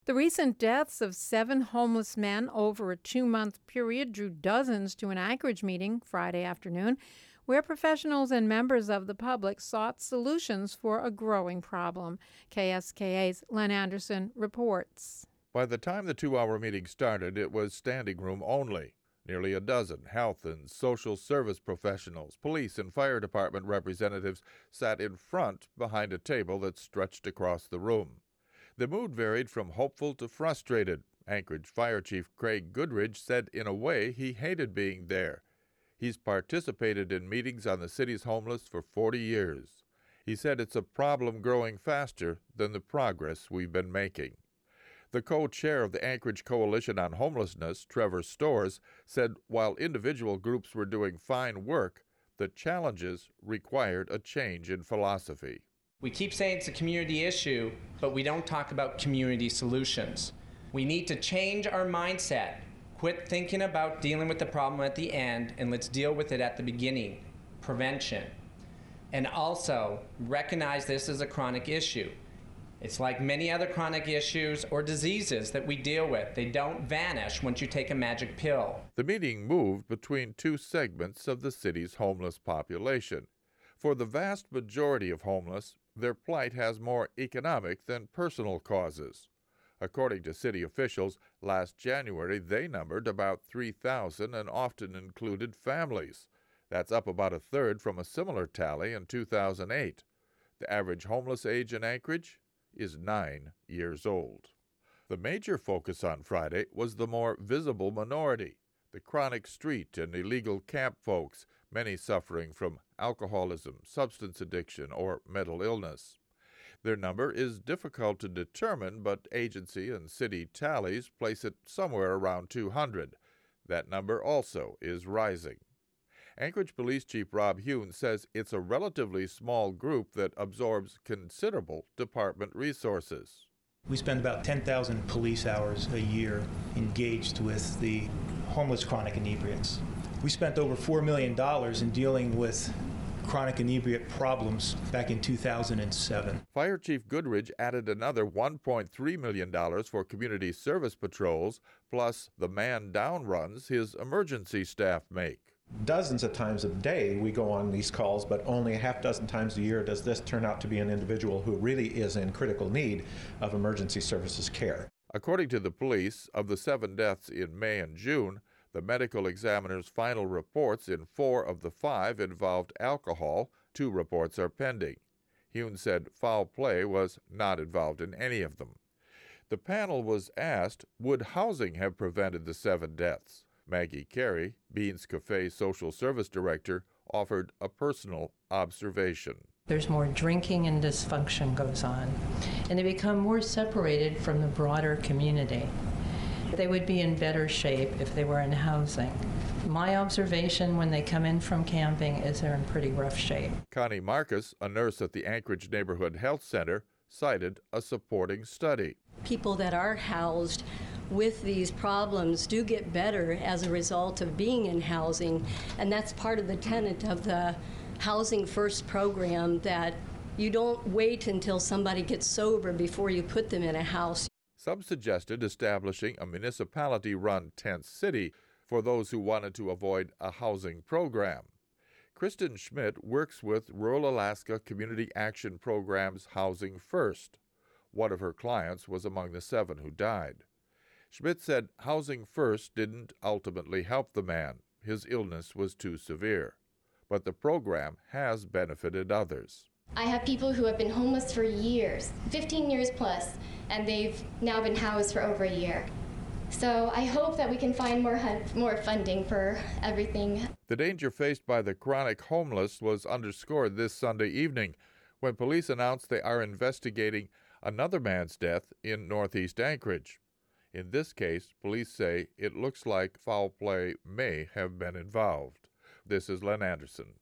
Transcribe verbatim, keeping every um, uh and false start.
The recent deaths of seven homeless men over a two-month period drew dozens to an Anchorage meeting Friday afternoon, where professionals and members of the public sought solutions for a growing problem. K S K A's Len Anderson reports. By the time the two-hour meeting started, it was standing room only. Nearly a dozen health and social service professionals, police and fire department representatives sat in front behind a table that stretched across the room. The mood varied from hopeful to frustrated. Anchorage Fire Chief Craig Goodridge said in a way he hated being there. He's participated in meetings on the city's homeless for forty years. He said it's a problem growing faster than the progress we've been making. The co-chair of the Anchorage Coalition on Homelessness, Trevor Stores, said while individual groups were doing fine work, the challenges required a change in philosophy. We keep saying it's a community issue, but we don't talk about community solutions. We need to change our mindset. Quit thinking about dealing with the problem at the end, and let's deal with it at the beginning. Prevention. And also, recognize this as a chronic issue. It's like many other chronic issues or diseases that we deal with. They don't vanish once you take a magic pill. The meeting moved between two segments of the city's homeless population. For the vast majority of homeless, their plight has more economic than personal causes. According to city officials, last January they numbered about three thousand and often included families. That's up about a third from a similar tally in two thousand eight. The average homeless age in Anchorage is nine years old. The major focus on Friday was the more visible minority, the chronic street and illegal camp folks, many suffering from alcoholism, substance addiction, or mental illness. Their number is difficult to determine, but agency and city tallies place it somewhere around two hundred. That number also is rising. Anchorage Police Chief Rob Hune says it's a relatively small group that absorbs considerable department resources. We spend about ten thousand police hours a year engaged with the homeless chronic inebriates. We spent over four million dollars in dealing with chronic inebriate problems back in two thousand seven. Fire Chief Goodridge added another one point three million dollars for community service patrols, plus the man-down runs his emergency staff make. Dozens of times a day we go on these calls, but only a half dozen times a year does this turn out to be an individual who really is in critical need of emergency services care. According to the police, of the seven deaths in May and June, the medical examiner's final reports in four of the five involved alcohol. Two reports are pending. Hune said foul play was not involved in any of them. The panel was asked, would housing have prevented the seven deaths? Maggie Carey, Beans Cafe Social Service Director, offered a personal observation. There's more drinking and dysfunction goes on, and they become more separated from the broader community. They would be in better shape if they were in housing. My observation when they come in from camping is they're in pretty rough shape. Connie Marcus, a nurse at the Anchorage Neighborhood Health Center, cited a supporting study. People that are housed with these problems do get better as a result of being in housing, and that's part of the tenet of the Housing First program, that you don't wait until somebody gets sober before you put them in a house. Some suggested establishing a municipality-run tent city for those who wanted to avoid a housing program. Kristen Schmidt works with Rural Alaska Community Action Program's Housing First. One of her clients was among the seven who died. Schmidt said Housing First didn't ultimately help the man. His illness was too severe. But the program has benefited others. I have people who have been homeless for years, fifteen years plus, and they've now been housed for over a year. So I hope that we can find more more funding for everything. The danger faced by the chronic homeless was underscored this Sunday evening when police announced they are investigating another man's death in northeast Anchorage. In this case, police say it looks like foul play may have been involved. This is Len Anderson.